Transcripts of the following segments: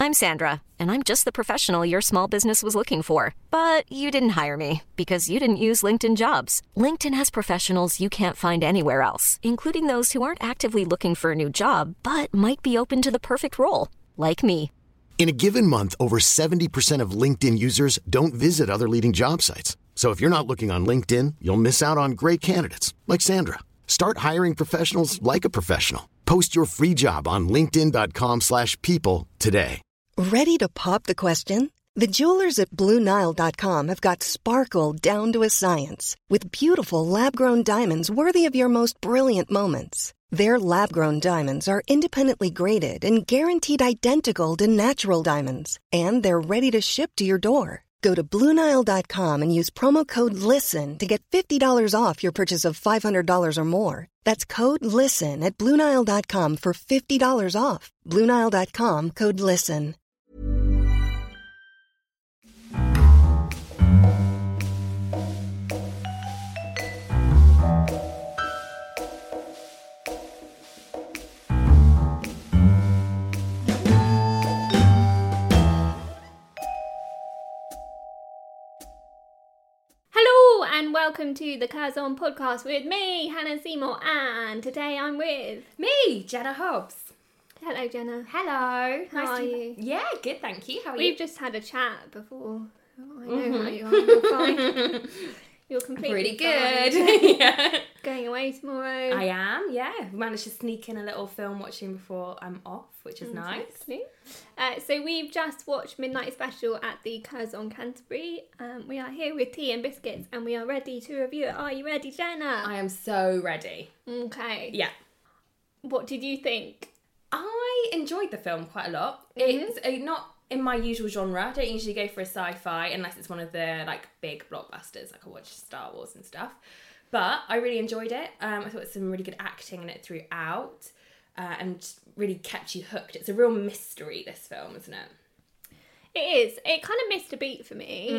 I'm Sandra, and I'm just the professional your small business was looking for. But you didn't hire me because you didn't use LinkedIn Jobs. LinkedIn has professionals you can't find anywhere else, including those who aren't actively looking for a new job, but might be open to the perfect role, like me. In a given month, over 70% of LinkedIn users don't visit other leading job sites. So if you're not looking on LinkedIn, you'll miss out on great candidates like Sandra. Start hiring professionals like a professional. Post your free job on linkedin.com/people today. Ready to pop the question? The jewelers at BlueNile.com have got sparkle down to a science with beautiful lab-grown diamonds worthy of your most brilliant moments. Their lab-grown diamonds are independently graded and guaranteed identical to natural diamonds, and they're ready to ship to your door. Go to BlueNile.com and use promo code LISTEN to get $50 off your purchase of $500 or more. That's code LISTEN at BlueNile.com for $50 off. BlueNile.com, code LISTEN. And welcome to the Curzon podcast with me, Hannah Seymour, and today I'm with me, Jenna Hobbs. Hello, Jenna. Hello. How are you? Yeah, good, thank you. How are you? We've just had a chat before. I know how you are. You're fine. You're completely pretty good. Yeah. Going away tomorrow. I am, yeah. We managed to sneak in a little film watching before I'm off, which is nice. So we've just watched Midnight Special at the Curzon Canterbury. We are here with tea and biscuits and we are ready to review it. Are you ready, Jenna? I am so ready. Okay. Yeah. What did you think? I enjoyed the film quite a lot. Mm-hmm. It's not in my usual genre. I don't usually go for a sci-fi unless it's one of the big blockbusters. I watch Star Wars and stuff. But I really enjoyed it. I thought there was some really good acting in it throughout. And really kept you hooked. It's a real mystery, this film, isn't it? It is. It kind of missed a beat for me.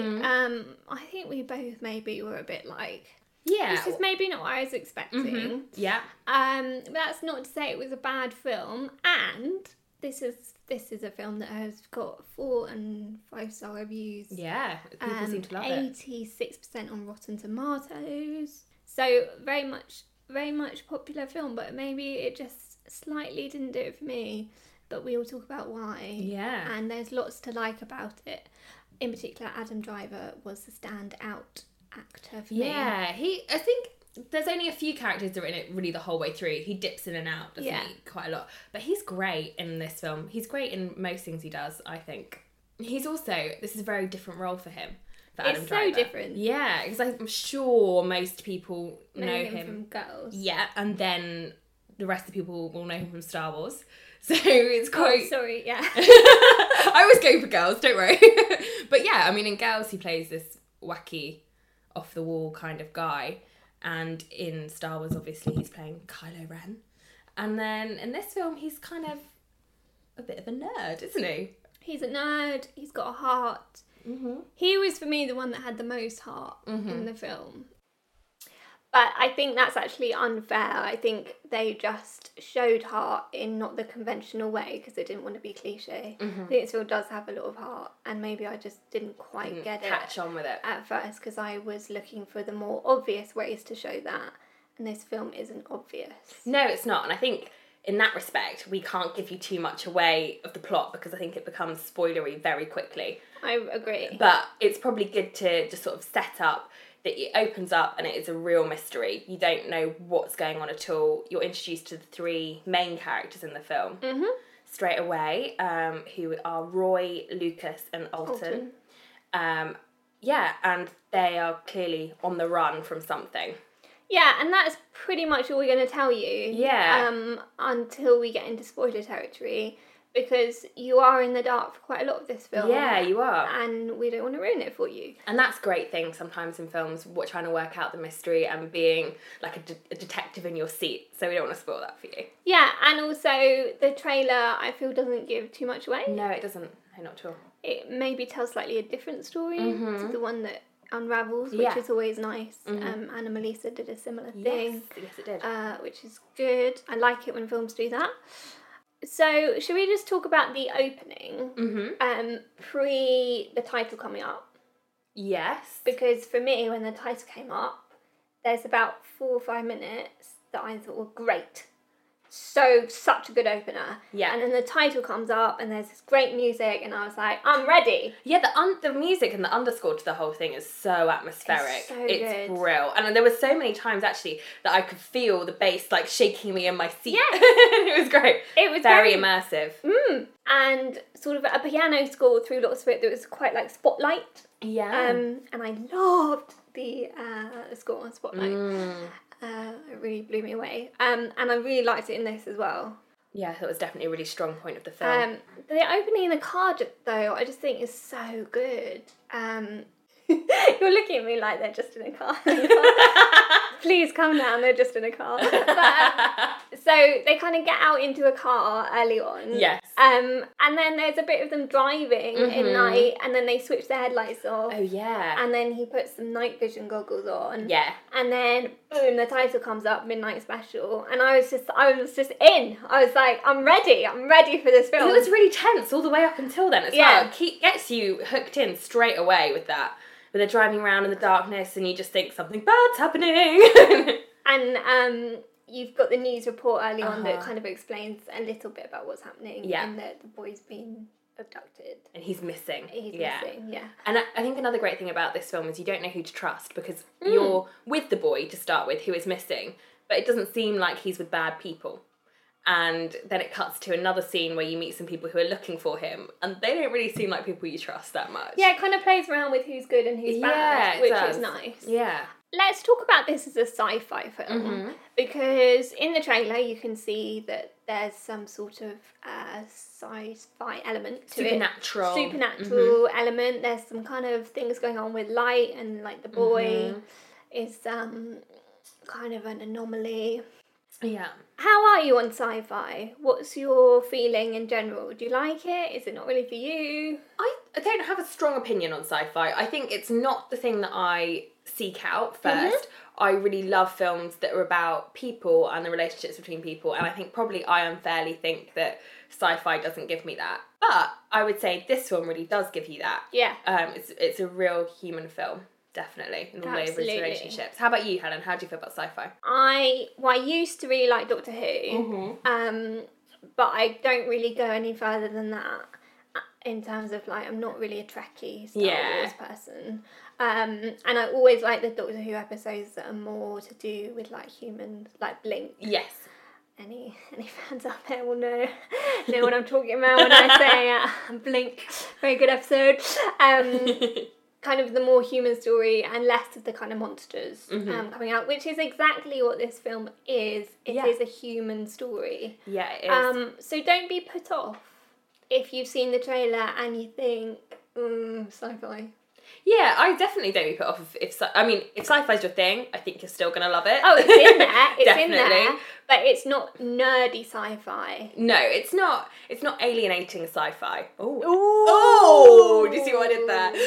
I think we both maybe were a bit this is maybe not what I was expecting. Mm-hmm. Yeah. But that's not to say it was a bad film. And this is a film that has got 4 and 5-star reviews. Yeah, people seem to love it. 86% on Rotten Tomatoes. So very much popular film, but maybe it just slightly didn't do it for me, but we'll talk about why. Yeah. And there's lots to like about it. In particular, Adam Driver was the standout actor for me. Yeah, I think there's only a few characters that are in it really the whole way through. He dips in and out, doesn't he? Quite a lot. But he's great in this film. He's great in most things he does, I think. He's also, this is a very different role for him. It's so different. Yeah, because I'm sure most people know him from Girls. Yeah, and then the rest of the people will know him from Star Wars. So it's quite... Oh, sorry, yeah. I always go for Girls, don't worry. But yeah, I mean, in Girls, he plays this wacky, off-the-wall kind of guy. And in Star Wars, obviously, he's playing Kylo Ren. And then in this film, he's kind of a bit of a nerd, isn't he? He's a nerd. He's got a heart. Mm-hmm. He was, for me, the one that had the most heart in the film. But I think that's actually unfair. I think they just showed heart in not the conventional way because they didn't want to be cliche. Mm-hmm. I think this film does have a lot of heart, and maybe I just didn't quite get it. Catch on with it. At first, because I was looking for the more obvious ways to show that, and this film isn't obvious. No, it's not. And I think in that respect, we can't give you too much away of the plot because I think it becomes spoilery very quickly. I agree. But it's probably good to just sort of set up that it opens up and it is a real mystery. You don't know what's going on at all. You're introduced to the 3 main characters in the film straight away, who are Roy, Lucas and Alton. And they are clearly on the run from something. Yeah, and that's pretty much all we're going to tell you. Yeah. Until we get into spoiler territory. Because you are in the dark for quite a lot of this film. Yeah, you are. And we don't want to ruin it for you. And that's a great thing sometimes in films, trying to work out the mystery and being like a detective in your seat. So we don't want to spoil that for you. Yeah, and also the trailer, I feel, doesn't give too much away. No, it doesn't. No, not at all. It maybe tells slightly a different story to the one that unravels, which is always nice. Anna Melissa did a similar thing. Yes, it did. Which is good. I like it when films do that. So, should we just talk about the opening? Pre the title coming up? Yes. Because for me, when the title came up, there's about 4 or 5 minutes that I thought were great. Such a good opener. Yeah. And then the title comes up and there's this great music and I was like, I'm ready. Yeah, the music and the underscore to the whole thing is so atmospheric. It's good. Real. And there were so many times actually that I could feel the bass like shaking me in my seat. Yes. It was great. It was very immersive. And sort of a piano score through lots of it that was quite like Spotlight. Yeah. And I loved the score on Spotlight. It really blew me away. And I really liked it in this as well. Yeah, that was definitely a really strong point of the film. The opening in the car, though, I just think is so good. You're looking at me like they're just in a car. Please come down, they're just in a car. But, so they kind of get out into a car early on. Yes. And then there's a bit of them driving in night, and then they switch their headlights off. Oh, yeah. And then he puts some night vision goggles on. Yeah. And then, boom, the title comes up, Midnight Special. And I was just in. I was like, I'm ready for this film. It was really tense all the way up until then as well. It gets you hooked in straight away with that. With they're driving around in the darkness and you just think something bad's happening. And you've got the news report early on that kind of explains a little bit about what's happening. Yeah. And that the boy's been abducted. And he's missing. He's missing, yeah. And I think another great thing about this film is you don't know who to trust because you're with the boy to start with who is missing, but it doesn't seem like he's with bad people. And then it cuts to another scene where you meet some people who are looking for him, and they don't really seem like people you trust that much. Yeah, it kind of plays around with who's good and who's bad, which is nice. Yeah. Let's talk about this as a sci-fi film, because in the trailer you can see that there's some sort of sci-fi element to Supernatural. it. Supernatural element. There's some kind of things going on with light, and like the boy is kind of an anomaly. Yeah. How are you on sci-fi? What's your feeling in general? Do you like it? Is it not really for you? I don't have a strong opinion on sci-fi. I think it's not the thing that I seek out first. I really love films that are about people and the relationships between people, and I think probably I unfairly think that sci-fi doesn't give me that. But I would say this film really does give you that. Yeah. It's a real human film. Definitely, in all way of his relationships. How about you, Helen? How do you feel about sci-fi? I used to really like Doctor Who, but I don't really go any further than that in terms of like I'm not really a Trekkie Star Wars person, and I always like the Doctor Who episodes that are more to do with like humans, like Blink. Yes. Any fans out there will know what I'm talking about when I say Blink. Very good episode. Kind of the more human story and less of the kind of monsters coming out, which is exactly what this film is. It is a human story. Yeah, it is. So don't be put off if you've seen the trailer and you think, sci-fi. Yeah, I definitely don't be put off if sci-fi's your thing, I think you're still gonna love it. Oh, it's in there. It's Definitely. in there. But it's not nerdy sci-fi. No, it's not alienating sci-fi. Oh, do you see what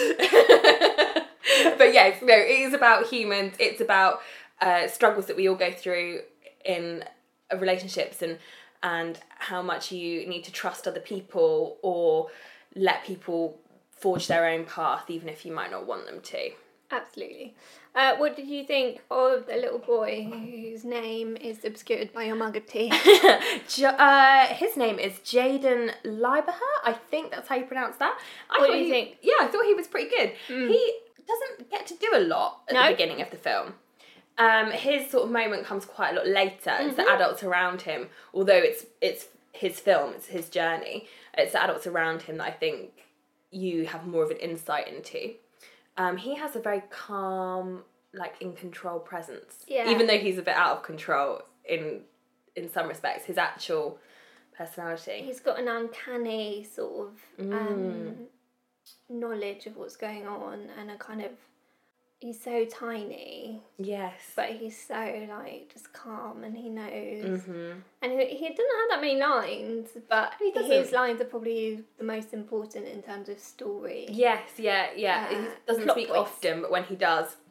I did there? But yes, no, it is about humans. It's about struggles that we all go through in relationships and how much you need to trust other people or let people forge their own path even if you might not want them to. Absolutely. What did you think of the little boy whose name is obscured by your mug of tea? His name is Jaden Lieberher. I think that's how you pronounce that. What do you think? Yeah, I thought he was pretty good. He doesn't get to do a lot at the beginning of the film. His sort of moment comes quite a lot later. It's the adults around him, although it's his film, it's his journey. It's the adults around him that I think you have more of an insight into. He has a very calm, like in control presence. Yeah. Even though he's a bit out of control in some respects, his actual personality. He's got an uncanny sort of knowledge of what's going on, and a kind of he's so tiny. Yes. But he's so like just calm, and he knows. And he doesn't have that many lines, but his lines are probably the most important in terms of story. Yes, yeah. He doesn't speak often, but when he does,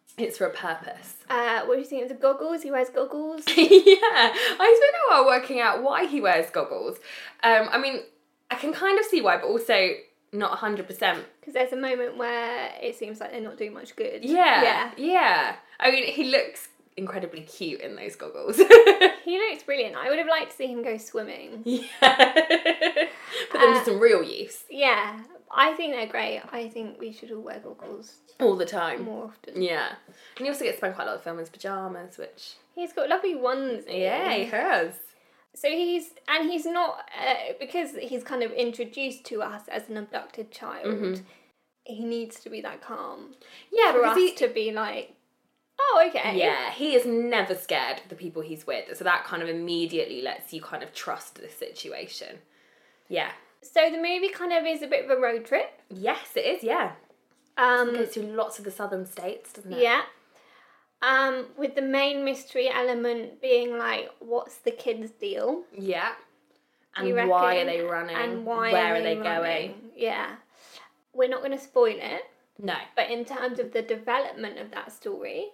It's for a purpose. What do you think of the goggles? He wears goggles. Yeah, I spent a while working out why he wears goggles. I mean, I can kind of see why, but also not 100%. Because there's a moment where it seems like they're not doing much good. Yeah. I mean, he looks incredibly cute in those goggles. He looks brilliant. I would have liked to see him go swimming. Yeah. Put them to some real use. Yeah, I think they're great. I think we should all wear goggles all the time. more often. Yeah. And he also gets to spend quite a lot of film in his pyjamas, which... He's got lovely ones. Yeah, he has. So he's not, because he's kind of introduced to us as an abducted child, he needs to be that calm. Yeah, for because us to be like, oh, okay. Yeah, he is never scared of the people he's with, so that kind of immediately lets you kind of trust the situation. Yeah. So the movie kind of is a bit of a road trip. Yes, it is, yeah. It goes through lots of the southern states, doesn't it? Yeah. With the main mystery element being like, what's the kids' deal? Yeah. And You why are reckon? they running? And why Where are they going? running? Yeah. We're not going to spoil it, No. but in terms of the development of that story,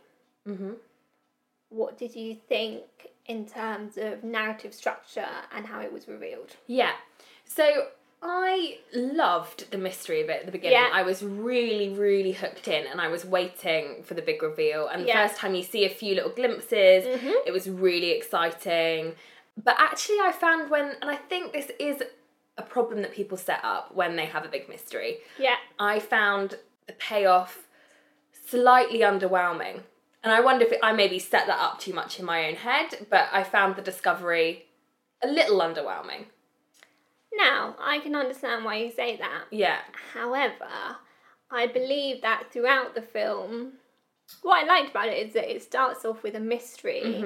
what did you think in terms of narrative structure and how it was revealed? Yeah. So I loved the mystery of it at the beginning. Yeah. I was really, really hooked in and I was waiting for the big reveal. And the first time you see a few little glimpses, it was really exciting. But actually I found and I think this is a problem that people set up when they have a big mystery. Yeah. I found the payoff slightly underwhelming. And I wonder if I maybe set that up too much in my own head, but I found the discovery a little underwhelming. Now, I can understand why you say that. Yeah. However, I believe that throughout the film, what I liked about it is that it starts off with a mystery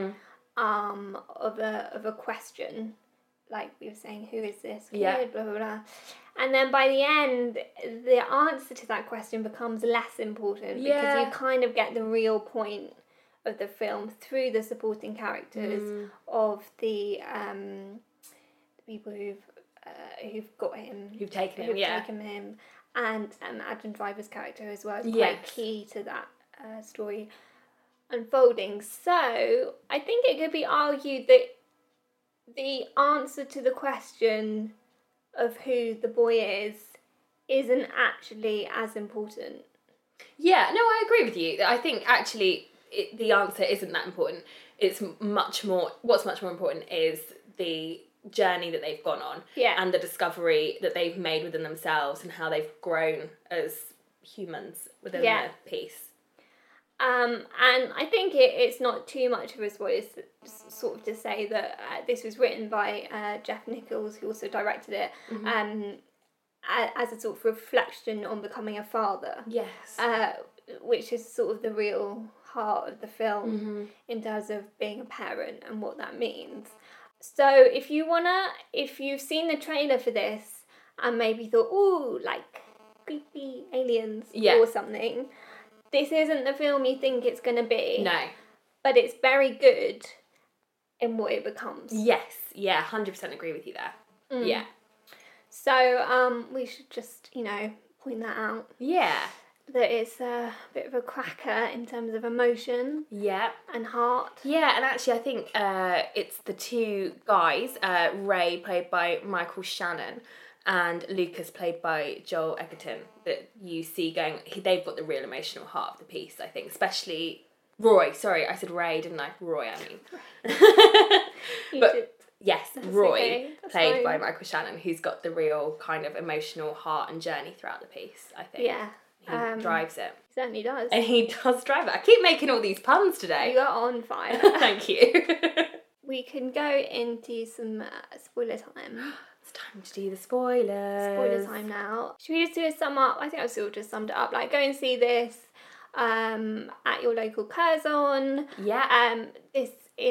of a question. Like we were saying, who is this kid? Yeah. Blah, blah, blah. And then by the end, the answer to that question becomes less important because you kind of get the real point of the film through the supporting characters of the people who've got him, Who've taken him, and Adam Driver's character as well is quite Yes. key to that story unfolding. So I think it could be argued that the answer to the question of who the boy is isn't actually as important. Yeah, no, I agree with you. I think actually the answer isn't that important. It's much more, what's much more important is the journey that they've gone on and the discovery that they've made within themselves and how they've grown as humans within the piece. And I think it's not too much of a spoiler sort of to say that this was written by Jeff Nichols, who also directed it, as a sort of reflection on becoming a father. Yes. Which is sort of the real heart of the film in terms of being a parent and what that means. So if you've seen the trailer for this and maybe thought, ooh, like creepy aliens or something, this isn't the film you think it's going to be. No. But it's very good in what it becomes. Yes, yeah, 100% agree with you there. Yeah. So we should just, point that out. Yeah. That it's a bit of a cracker in terms of emotion. Yeah. And heart. Yeah, and actually I think it's the two guys, Ray, played by Michael Shannon, and Lucas, played by Joel Edgerton, that you see going, they've got the real emotional heart of the piece, I think, especially Roy. Sorry, I said Ray, didn't I? Roy, I mean. But yes, that's Roy, okay. played by Michael Shannon, who's got the real kind of emotional heart and journey throughout the piece, I think. Yeah. He drives it. He certainly does. And he does drive it. I keep making all these puns today. You are on fire. Thank you. We can go into some spoiler time. It's time to do the spoilers. Spoiler time now. Should we just do a sum up? I think I've sort of just summed it up. Like, go and see this at your local Curzon. Yeah. This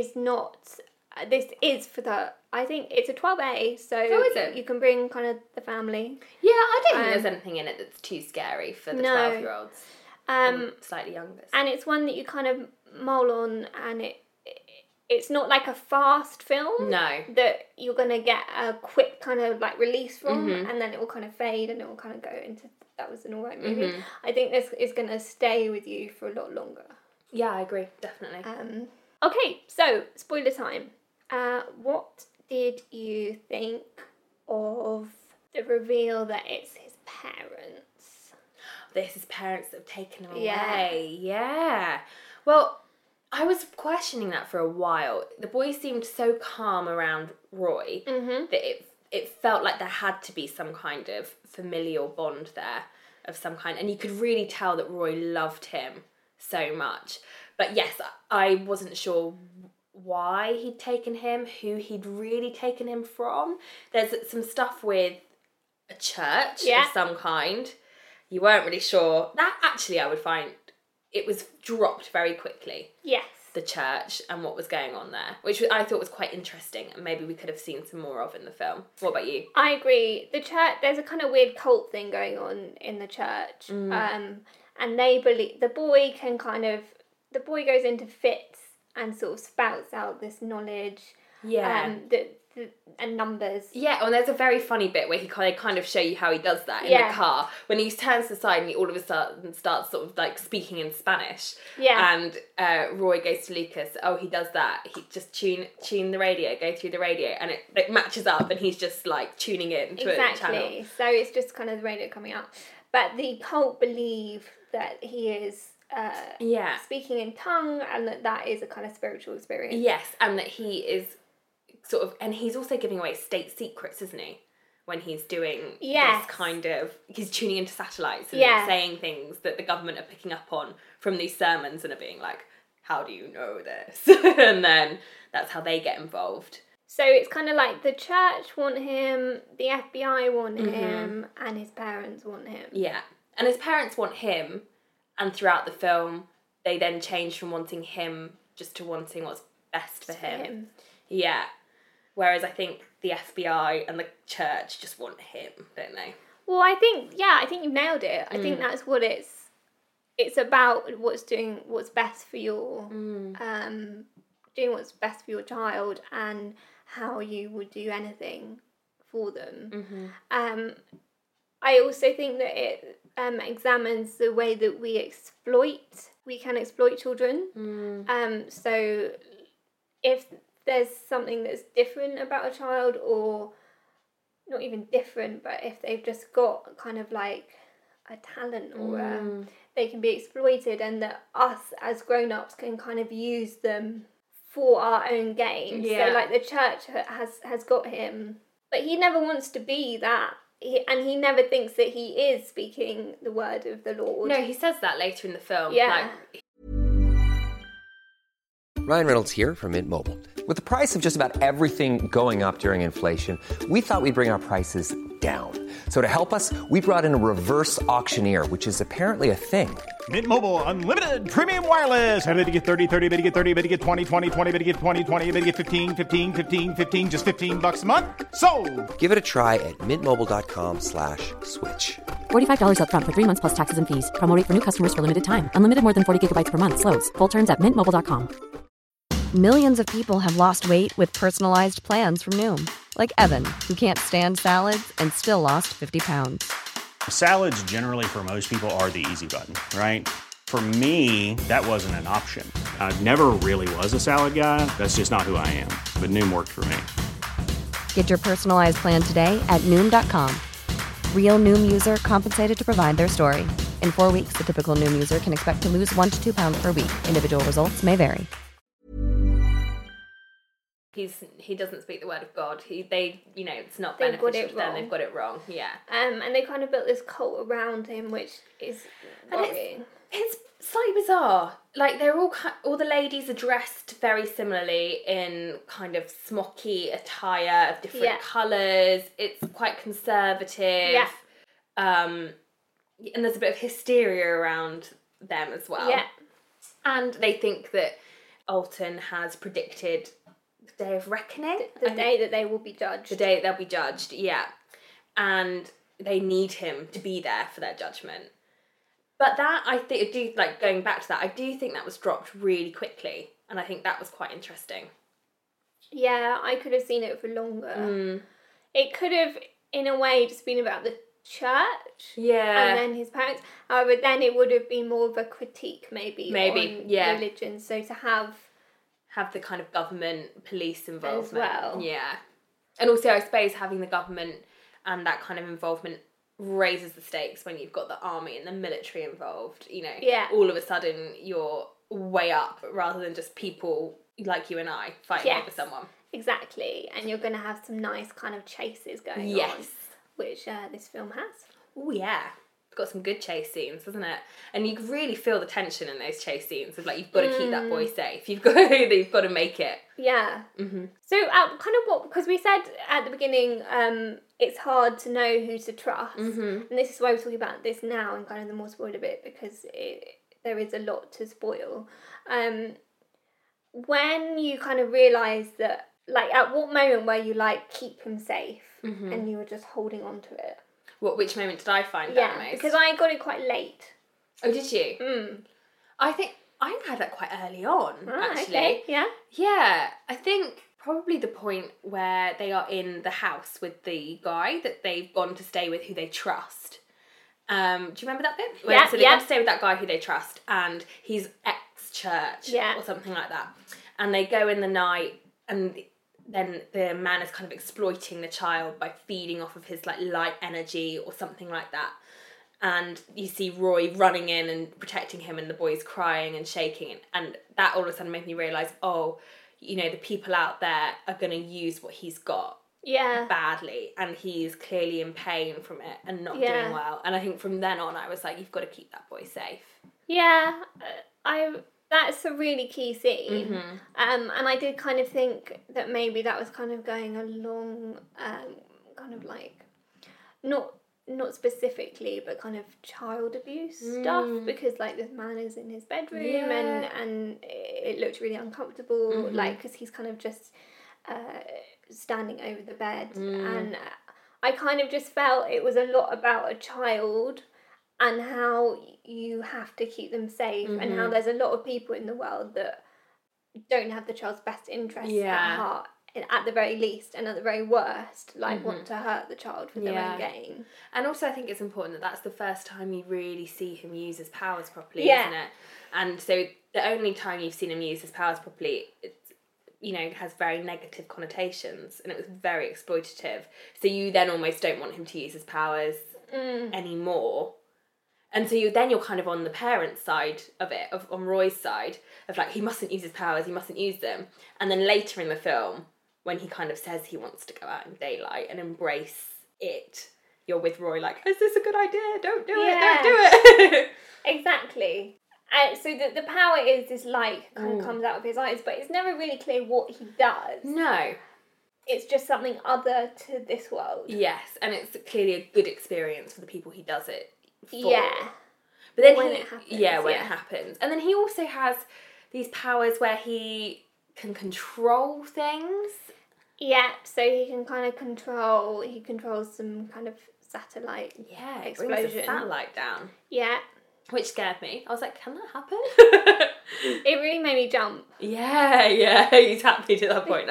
is for the, I think it's a 12A, so is it? You can bring kind of the family. Yeah, I don't think there's anything in it that's too scary for the 12-year-olds. Slightly younger. And it's one that you kind of mull on, and it's not like a fast film. No. That you're going to get a quick kind of like release from, and then it will kind of fade and it will kind of go into, that was an alright movie. I think this is going to stay with you for a lot longer. Yeah, I agree, definitely. Okay, so spoiler time. What did you think of the reveal that it's his parents? That it's his parents that have taken him away. Yeah. Well, I was questioning that for a while. The boy seemed so calm around Roy that it felt like there had to be some kind of familial bond there of some kind. And you could really tell that Roy loved him so much. But yes, I wasn't sure why he'd taken him, who he'd really taken him from. There's some stuff with a church of some kind. You weren't really sure. That actually I would find it was dropped very quickly. Yes. The church and what was going on there, which I thought was quite interesting and maybe we could have seen some more of in the film. What about you? I agree. The church, there's a kind of weird cult thing going on in the church. And they believe, the boy goes into fits and sort of spouts out this knowledge. Yeah. And numbers. Yeah, and there's a very funny bit where he kind of show you how he does that in the car. When he turns to the side and he all of a sudden starts sort of like speaking in Spanish. Yeah. And Roy goes to Lucas, he does that. He just tune the radio, go through the radio, and it matches up and he's just like tuning in to a channel. Exactly. So it's just kind of the radio coming out. But the cult believe that he is speaking in tongue and that is a kind of spiritual experience. Yes, and that he is sort of, and he's also giving away state secrets, isn't he? When he's doing this kind of, he's tuning into satellites and saying things that the government are picking up on from these sermons and are being like, how do you know this? And then that's how they get involved. So it's kind of like the church want him, the FBI want him, and his parents want him. Yeah, and his parents want him, and throughout the film, they then change from wanting him just to wanting what's best for him. Yeah. Whereas I think the FBI and the church just want him, don't they? Well, I think you've nailed it. I think that's what it's about, doing what's best for your doing what's best for your child and how you would do anything for them. I also think that it examines the way that we can exploit children. So if there's something that's different about a child, or not even different, but if they've just got kind of like a talent or they can be exploited, and that us as grown-ups can kind of use them for our own gain. So like the church has got him, but he never wants to be that. He never thinks that he is speaking the word of the Lord. No, he says that later in the film. Yeah. Ryan Reynolds here from Mint Mobile. With the price of just about everything going up during inflation, we thought we'd bring our prices down. So to help us, we brought in a reverse auctioneer, which is apparently a thing. Mint Mobile Unlimited Premium Wireless. How to get 30, 30, bit to get 30, bit to get 20, 20, 20, bit to get 20, 20, bit to get 15, 15, 15, 15, just $15 a month? Sold! Give it a try at mintmobile.com/switch. $45 up front for 3 months plus taxes and fees. Promo rate for new customers for limited time. Unlimited more than 40 gigabytes per month. Slows full terms at mintmobile.com. Millions of people have lost weight with personalized plans from Noom. Like Evan, who can't stand salads and still lost 50 pounds. Salads generally for most people are the easy button, right? For me, that wasn't an option. I never really was a salad guy. That's just not who I am. But Noom worked for me. Get your personalized plan today at Noom.com. Real Noom user compensated to provide their story. In 4 weeks, the typical Noom user can expect to lose 1 to 2 pounds per week. Individual results may vary. He doesn't speak the word of God. It's not beneficial to them. They've got it wrong. Yeah. And they kind of built this cult around him, which is worrying. It's slightly bizarre. Like they're all the ladies are dressed very similarly in kind of smocky attire of different colours. It's quite conservative. Yeah. And there's a bit of hysteria around them as well. Yeah. And they think that Alton has predicted the day of reckoning. The day that they will be judged. The day they'll be judged, yeah. And they need him to be there for their judgment. But that, going back to that, I do think that was dropped really quickly. And I think that was quite interesting. Yeah, I could have seen it for longer. It could have, in a way, just been about the church. Yeah. And then his parents. However, then it would have been more of a critique, maybe on religion. So to have the kind of government, police involvement. As well. Yeah. And also, I suppose, having the government and that kind of involvement raises the stakes when you've got the army and the military involved. You know, all of a sudden you're way up rather than just people like you and I fighting over someone. Exactly. And you're going to have some nice kind of chases going on, which this film has. Oh, yeah. It's got some good chase scenes, hasn't it? And you can really feel the tension in those chase scenes of, like, you've got to keep that boy safe. You've got to make it. Yeah. Mm-hmm. So kind of what, because we said at the beginning, it's hard to know who to trust. Mm-hmm. And this is why we're talking about this now and kind of the more spoiler bit, because there is a lot to spoil. When you kind of realise that, like, at what moment were you like, keep him safe, and you were just holding on to it? Which moment did I find that most? Yeah, because I got it quite late. Oh, did you? I think I had that quite early on, actually. Okay, yeah. Yeah, I think probably the point where they are in the house with the guy that they've gone to stay with who they trust. Do you remember that bit? So they go to stay with that guy who they trust, and he's ex-church or something like that. And they go in the night, and then the man is kind of exploiting the child by feeding off of his like light energy or something like that. And you see Roy running in and protecting him, and the boy's crying and shaking. And that all of a sudden made me realise, oh, you know, the people out there are going to use what he's got badly. And he's clearly in pain from it and not doing well. And I think from then on, I was like, you've got to keep that boy safe. Yeah, that's a really key scene. Mm-hmm. And I did kind of think that maybe that was kind of going along, kind of like, not specifically, but kind of child abuse stuff, because like this man is in his bedroom and it looked really uncomfortable, like, because he's kind of just standing over the bed, and I kind of just felt it was a lot about a child and how you have to keep them safe, and how there's a lot of people in the world that don't have the child's best interests at heart, at the very least, and at the very worst, like want to hurt the child for their own gain. And also I think it's important that that's the first time you really see him use his powers properly, isn't it? And so the only time you've seen him use his powers properly, it's, you know, has very negative connotations, and it was very exploitative. So you then almost don't want him to use his powers anymore. And so you're kind of on the parents' side of it, on Roy's side, of like, he mustn't use his powers, he mustn't use them. And then later in the film, when he kind of says he wants to go out in daylight and embrace it, you're with Roy like, is this a good idea? Don't do it. Exactly. So the power is this light kind of comes out of his eyes, but it's never really clear what he does. No. It's just something other to this world. Yes, and it's clearly a good experience for the people he does it for. Yeah. But then when it happens. Yeah, when it happens. And then he also has these powers where he can control things. Yeah, so he can kind of controls some kind of satellite explosion. Brings a satellite down. Yeah. Which scared me. I was like, can that happen? It really made me jump. Yeah, you tapped me to that point.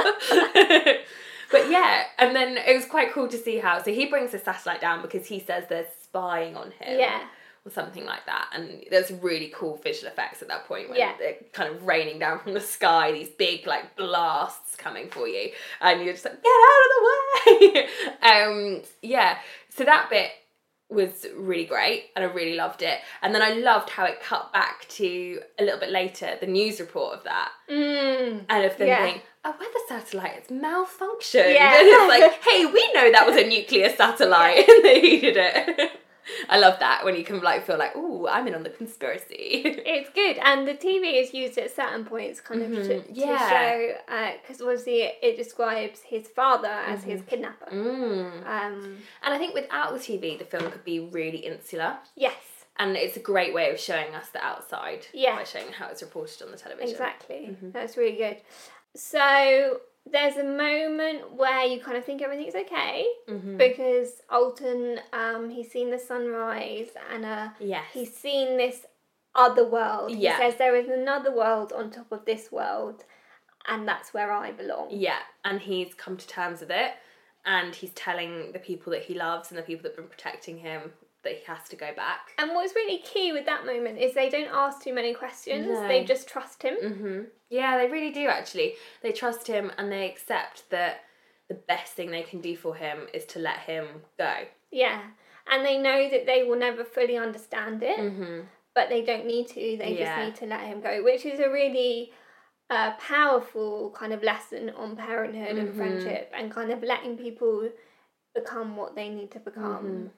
But yeah, and then it was quite cool to see how, so he brings the satellite down because he says they're spying on him. Yeah. Or something like that. And there's really cool visual effects at that point when they're kind of raining down from the sky, these big like blasts coming for you. And you're just like, get out of the way! So that bit was really great and I really loved it. And then I loved how it cut back to a little bit later, the news report of that. And of them being, a weather satellite has malfunctioned. And it's like, hey, we know that was a nuclear satellite and they needed it. I love that when you can like feel like, ooh, I'm in on the conspiracy. It's good, and the TV is used at certain points kind of to show, because obviously it describes his father as his kidnapper. And I think without the TV, the film could be really insular. Yes. And it's a great way of showing us the outside by showing how it's reported on the television. Exactly. That's really good. So there's a moment where you kind of think everything's okay because Alton, he's seen the sunrise and he's seen this other world. He says there is another world on top of this world and that's where I belong. Yeah, and he's come to terms with it and he's telling the people that he loves and the people that have been protecting him that he has to go back. And what's really key with that moment is they don't ask too many questions. No. They just trust him. Yeah, they really do, actually. They trust him and they accept that the best thing they can do for him is to let him go. Yeah. And they know that they will never fully understand it, but they don't need to. They just need to let him go, which is a really powerful kind of lesson on parenthood and friendship, and kind of letting people become what they need to become.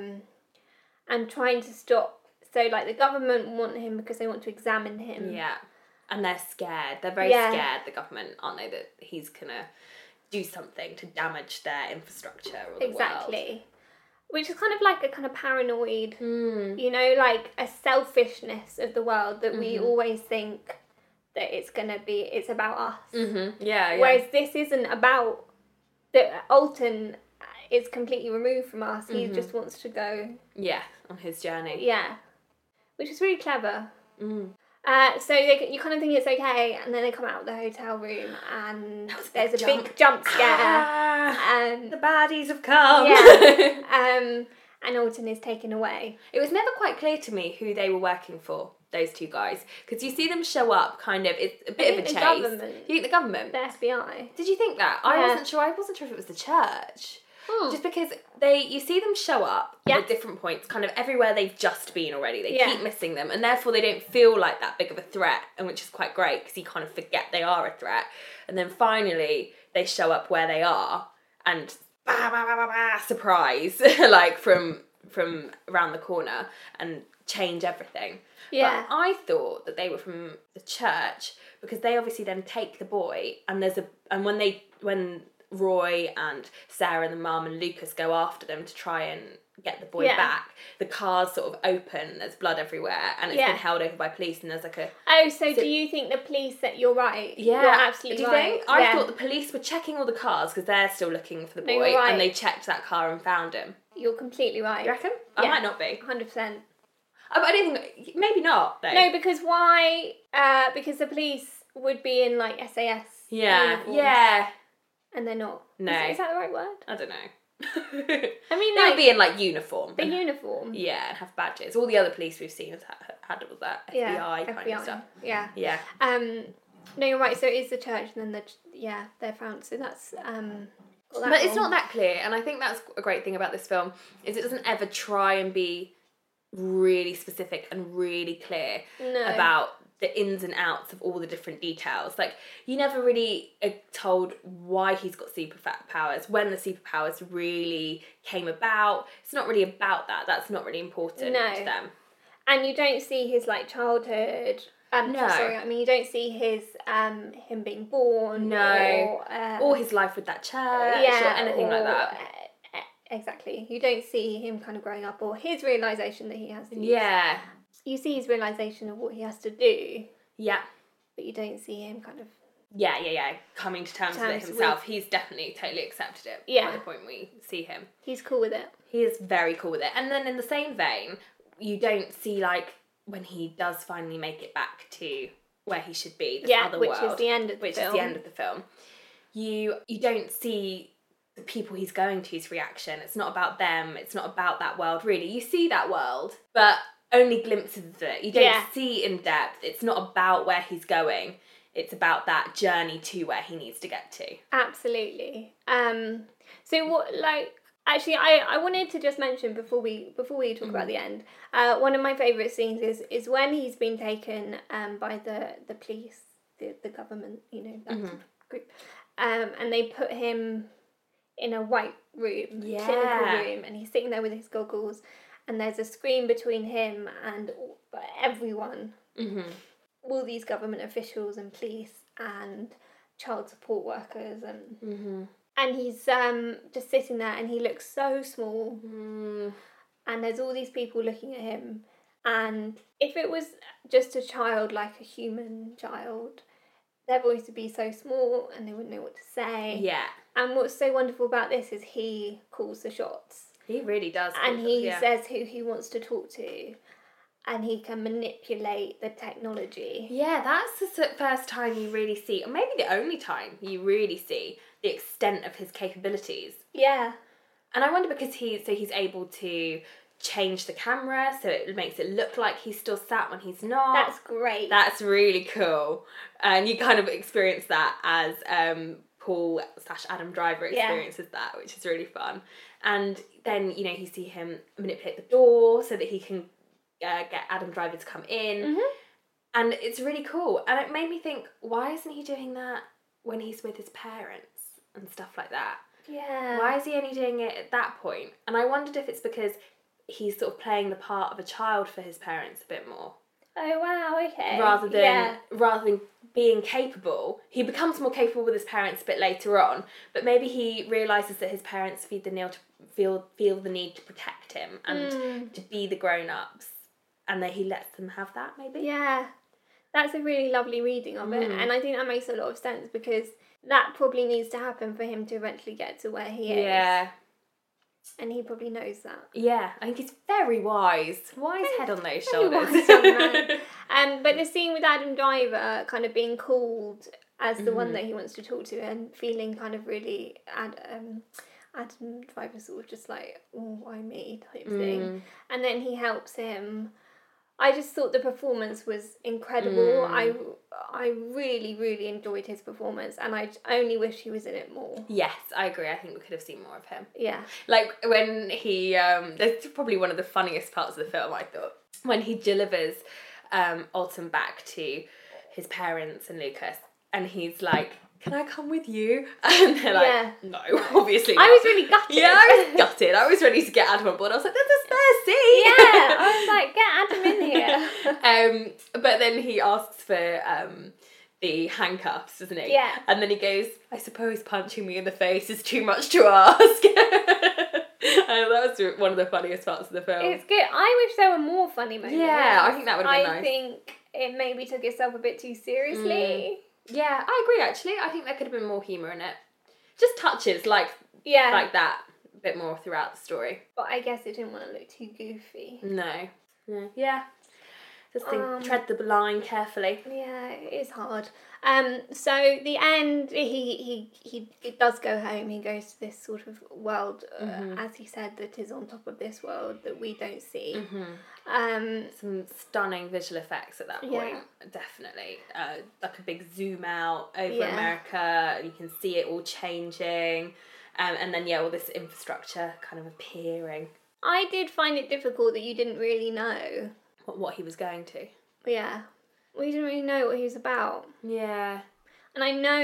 And trying to stop. So, like, the government want him because they want to examine him. Yeah. And they're scared. They're very scared, the government, aren't they, that he's going to do something to damage their infrastructure or the world. Which is kind of like a kind of paranoid, you know, like a selfishness of the world that we always think that it's about us. Yeah. Whereas this isn't about, that Alton is completely removed from us. He just wants to go. Yeah, on his journey. Yeah. Which is really clever. So you kind of think it's okay, and then they come out of the hotel room, and there's a big jump scare. And the baddies have come. Yeah. And Alton is taken away. It was never quite clear to me who they were working for, those two guys, because you see them show up kind of, it's a bit of a chase. Government. You think the government? The FBI. Did you think that? I wasn't sure if it was the church. Just because you see them show up at different points, kind of everywhere they've just been already. They keep missing them, and therefore they don't feel like that big of a threat, and which is quite great because you kind of forget they are a threat. And then finally they show up where they are, and surprise, like from around the corner, and change everything. Yeah. But I thought that they were from the church because they obviously then take the boy, and when Roy and Sarah and the mum and Lucas go after them to try and get the boy back, the cars sort of open, there's blood everywhere, and it's been held over by police, and there's like a... Oh, so do you think the police that you're right? Yeah. You're absolutely right. Do you think? I thought the police were checking all the cars because they're still looking for the boy, and they checked that car and found him. You're completely right. You reckon? I might not be. 100%. But I don't think... Maybe not, though. No, because why? Because the police would be in, like, SAS uniforms. Yeah. And they're not. No. Is that the right word? I don't know. I mean, they would be in, like, uniform. The uniform? Yeah, and have badges. All the other police we've seen have had all that FBI kind of stuff. Yeah. Yeah. No, you're right. So it is the church, and then they're found. So that's but it's not that clear, and I think that's a great thing about this film is it doesn't ever try and be really specific and really clear about the ins and outs of all the different details. Like, you never really are told why he's got superpowers, when the superpowers really came about. It's not really about that. That's not really important to them. And you don't see his, like, childhood. No. Sorry, I mean, you don't see his him being born. No. Or his life with that church or anything like that. Exactly. You don't see him kind of growing up, or his realisation that he has to you see his realisation of what he has to do. Yeah. But you don't see him kind of... Yeah. Coming to terms with it himself. He's definitely totally accepted it by the point we see him. He's cool with it. He is very cool with it. And then in the same vein, you don't see, like, when he does finally make it back to where he should be, this other world. Which is the end of the film. You don't see the people he's going to's reaction. It's not about them. It's not about that world, really. You see that world, but only glimpses of it. You don't see in depth. It's not about where he's going. It's about that journey to where he needs to get to. Absolutely. So what, like, actually, I wanted to just mention before we talk about the end, one of my favourite scenes is when he's been taken by the police, the government, you know, that group, and they put him in a white room, clinical room, and he's sitting there with his goggles, and there's a screen between him and everyone, all these government officials and police and child support workers, and he's just sitting there, and he looks so small, and there's all these people looking at him, and if it was just a child, like a human child, their voice would be so small and they wouldn't know what to say. Yeah. And what's so wonderful about this is he calls the shots. He really does. And he says who he wants to talk to, and he can manipulate the technology. Yeah, that's the first time you really see, or maybe the only time you really see the extent of his capabilities. Yeah. And I wonder because he's able to change the camera so it makes it look like he's still sat when he's not. That's great. That's really cool. And you kind of experience that as Paul / Adam Driver experiences that, which is really fun. And then, you know, you see him manipulate the door so that he can get Adam Driver to come in. Mm-hmm. And it's really cool. And it made me think, why isn't he doing that when he's with his parents and stuff like that? Yeah. Why is he only doing it at that point? And I wondered if it's because he's sort of playing the part of a child for his parents a bit more. Oh, wow, okay. Rather than being capable. He becomes more capable with his parents a bit later on, but maybe he realises that his parents feel the need to protect him and to be the grown-ups, and that he lets them have that, maybe? Yeah. That's a really lovely reading of it, and I think that makes a lot of sense because that probably needs to happen for him to eventually get to where he is. Yeah. And he probably knows that. Yeah, I think he's very wise. Wise head on those shoulders. Wise young man. But the scene with Adam Driver kind of being called as the one that he wants to talk to and feeling kind of really Adam Driver sort of just like, oh, why me type thing. And then he helps him. I just thought the performance was incredible. I really, really enjoyed his performance, and I only wish he was in it more. Yes, I agree. I think we could have seen more of him. Yeah. Like when he, that's probably one of the funniest parts of the film, I thought, when he delivers Alton back to his parents and Lucas, and he's like, can I come with you? And they're like, no, obviously not. I was really gutted. Yeah, I was gutted. I was ready to get Adam on board. I was like, there's a spare seat. Yeah, I was like, get Adam in here. But then he asks for the handcuffs, doesn't he? Yeah. And then he goes, I suppose punching me in the face is too much to ask. And that was one of the funniest parts of the film. It's good. I wish there were more funny moments. Yeah, I think that would have been nice. I think it maybe took itself a bit too seriously. Yeah, I agree actually. I think there could have been more humour in it. Just touches like that a bit more throughout the story. But I guess it didn't want to look too goofy. No. Yeah. Just tread the line carefully. Yeah, it is hard. So the end, he does go home. He goes to this sort of world, as he said, that is on top of this world that we don't see. Some stunning visual effects at that point, definitely. Like a big zoom out over America, and you can see it all changing. And then, all this infrastructure kind of appearing. I did find it difficult that you didn't really know what he was going to. Yeah. We didn't really know what he was about. Yeah. And I know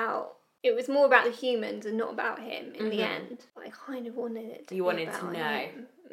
it was more about the humans and not about him in the end. But I kind of wanted it to be about him. You wanted to know.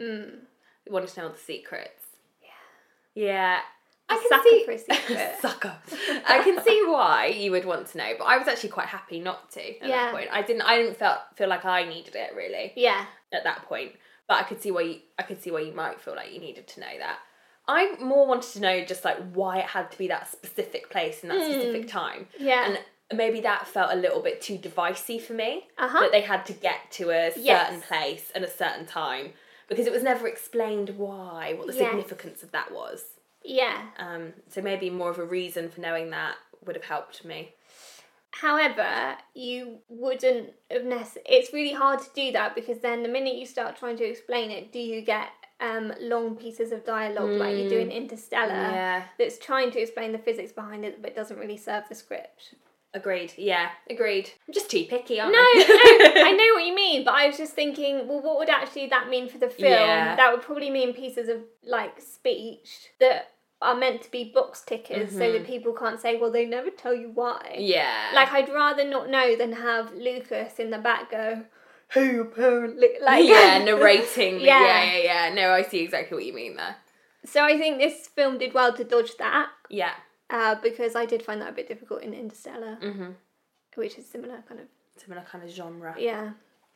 You wanted to know all the secrets. Yeah. Yeah. Sucker for a secret. Sucker. I can see why you would want to know, but I was actually quite happy not to at that point. I didn't feel like I needed it really. Yeah. At that point. But I could see why you might feel like you needed to know that. I more wanted to know just like why it had to be that specific place in that specific time. Yeah. And maybe that felt a little bit too devicey for me. That they had to get to a certain place at a certain time. Because it was never explained why, what the significance of that was. Yeah. So maybe more of a reason for knowing that would have helped me. However, you wouldn't have it's really hard to do that because then the minute you start trying to explain it, do you get long pieces of dialogue like you do in Interstellar that's trying to explain the physics behind it but doesn't really serve the script. Agreed. Yeah, agreed. I'm just too picky, aren't I? No, I know what you mean, but I was just thinking, well, what would actually that mean for the film? Yeah. That would probably mean pieces of like speech that are meant to be box tickers so that people can't say, well, they never tell you why. Yeah. Like, I'd rather not know than have Lucas in the back go, hey, apparently. Like, narrating. Yeah. No, I see exactly what you mean there. So I think this film did well to dodge that. Yeah. Because I did find that a bit difficult in Interstellar, which is similar kind of genre. Yeah.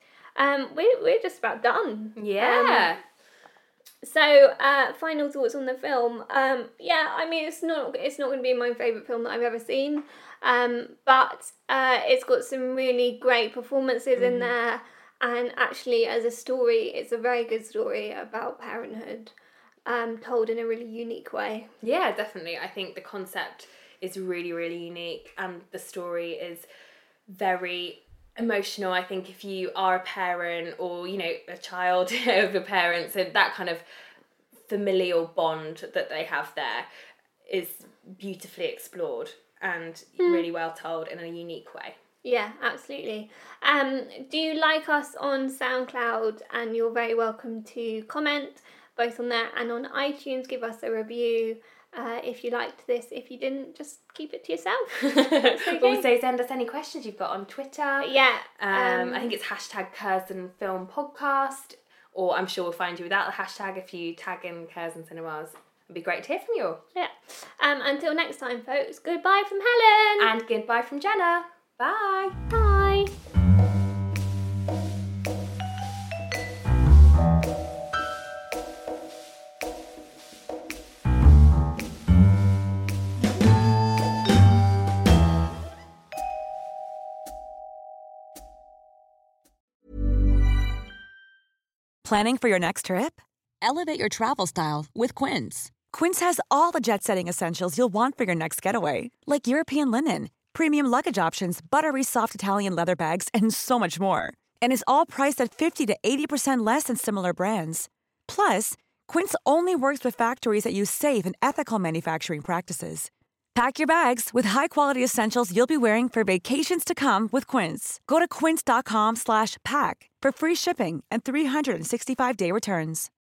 We're just about done. Yeah. So, final thoughts on the film. I mean, it's not going to be my favourite film that I've ever seen, but it's got some really great performances in there, and actually, as a story, it's a very good story about parenthood, told in a really unique way. Yeah, definitely. I think the concept is really, really unique, and the story is very emotional. I think if you are a parent or, you know, a child of a parent, so that kind of familial bond that they have there is beautifully explored and really well told in a unique way. Yeah, absolutely. Do you like us on SoundCloud? And you're very welcome to comment both on there and on iTunes. Give us a review if you liked this. If you didn't, just keep it to yourself. Okay. Also, send us any questions you've got on Twitter. Yeah. I think it's #Curzon Film Podcast, or I'm sure we'll find you without the hashtag if you tag in Curzon Cinemas. It'd be great to hear from you all. Yeah. Until next time, folks, goodbye from Helen. And goodbye from Jenna. Bye. Bye. Planning for your next trip? Elevate your travel style with Quince. Quince has all the jet-setting essentials you'll want for your next getaway, like European linen, premium luggage options, buttery soft Italian leather bags, and so much more. And is all priced at 50 to 80% less than similar brands. Plus, Quince only works with factories that use safe and ethical manufacturing practices. Pack your bags with high-quality essentials you'll be wearing for vacations to come with Quince. Go to quince.com/pack for free shipping and 365-day returns.